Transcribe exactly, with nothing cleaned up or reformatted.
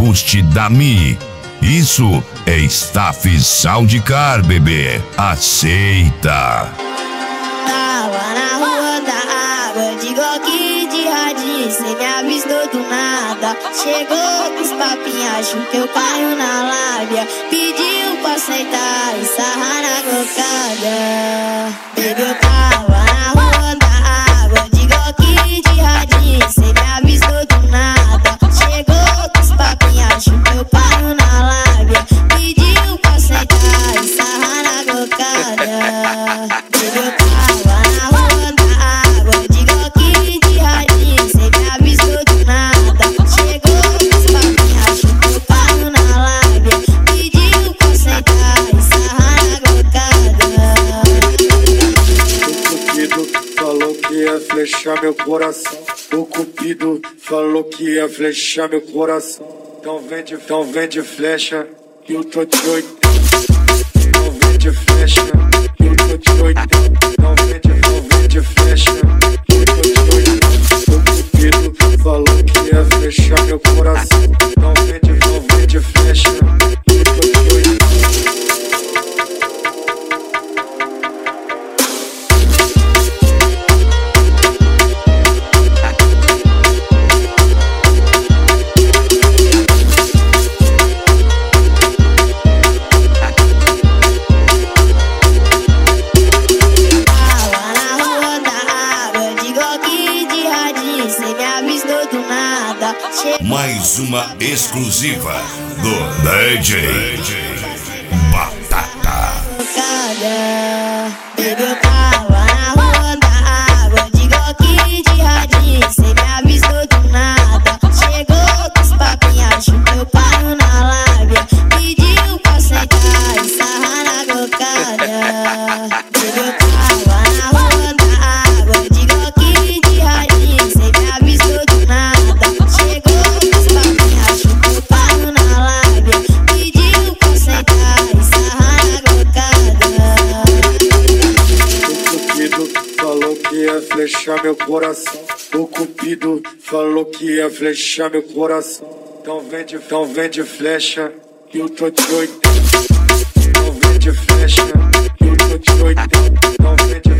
Boost da Mi. Isso é Staff Soundcar, bebê. Aceita. Tava na rua da água, de Glock de radinho, cê me avistou do nada. Chegou com os papinhos, achou que eu caio na lábia. Pediu pra sentar e sarrar na glocada. Baby, eu tava na rua da água, de Glock de radinho, cê me avistou do nada. Chegou com os papinhos, achou que eu caio na lábia. Pediu pra sentar e sarrar na glocada. Baby, eu tava na rua da água, de Glock de radinho, cê me avistou do nada. Chegou com os papinhos, achou que eu caio na lábia. Pediu pra sentar e sarrar na glocada. O Cupido falou que ia flechar meu coração. O Cupido falou que ia flechar meu coração. Então vende, então vende flecha, que eu tô de oitenta. Então vende flecha, que eu tô de oitenta. Então vende, então vende flecha, que eu tô de oitenta. O Cupido falou que ia flechar meu coração. Então vende, então vende flecha, que eu tô de oitenta. Mais uma exclusiva do D J Batata. Baby, eu tava na rua da água, de Glock de radinho, cê me avistou do nada. Chegou com os papinhos, achou que eu caio na lábia. Pediu pra sentar e sarrar na glocada. Baby, eu tava na rua da água, de Glock de radinho, cê me avistou do nada. Chegou com os papinhos, achou que eu caio na lábia. Pediu pra sentar e sarrar na glocada. O Cupido falou que ia flechar meu coração. O Cupido falou que ia flechar meu coração. Então vende, então vende flecha, que eu tô de oitenta. Então vende flecha, que eu tô de oitenta. Então vende